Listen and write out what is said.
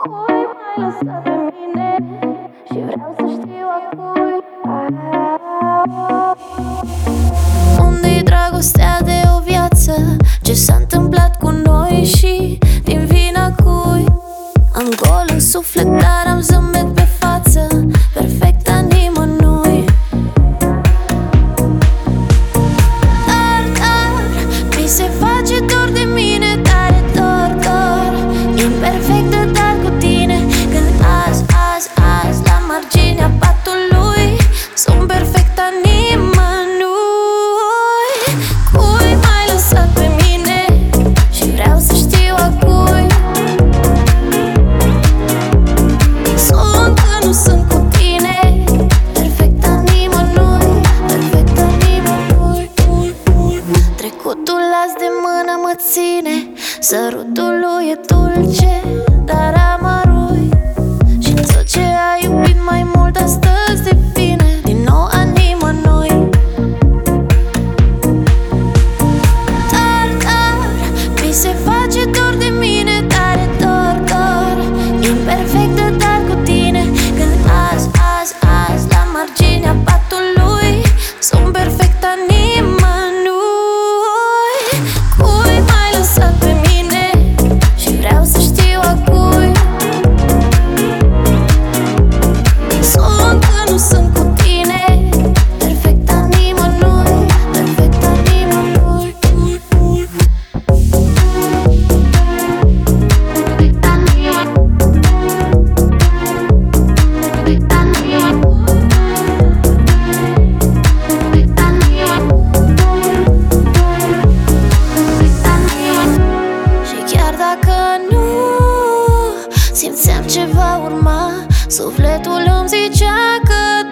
Cui m-ai lăsat pe mine și vreau să știu a cui. Unde-i dragostea de o viață? Ce s-a întâmplat cu noi și din vina cui? Am gol în suflet, dar am zâmbet pe față, perfecta nimănui. Dar, mi se face dor de mine, tare dor. Imperfectă, dar cu tine. Când azi, la marginea patului, sunt perfecta nimănui. Cui m-ai lăsat pe mine și vreau să știu a cui. Sunt că nu sunt cu tine, perfecta nimănui, perfecta nimănui. Trecutul azi de mână mă ține, sărutul lui e dulce, dar amarui. Și tot ce ai iubit mai mult astăzi devine din nou a nimănui. Dar, mi se face dor de mine, tare dor. Imperfectă, dar cu tine. Când azi, la marginea patului, sunt perfecta nimănui. Cui m-ai lăsat pe mine și vreau să știu a cui. Sunt că nu sunt cu tine, perfecta nimănui, perfecta nimănui. Perfecta nimănui, perfecta nimănui, perfecta nimănui. Și chiar dacă nu simțeam ce va urma, sufletul îmi zicea că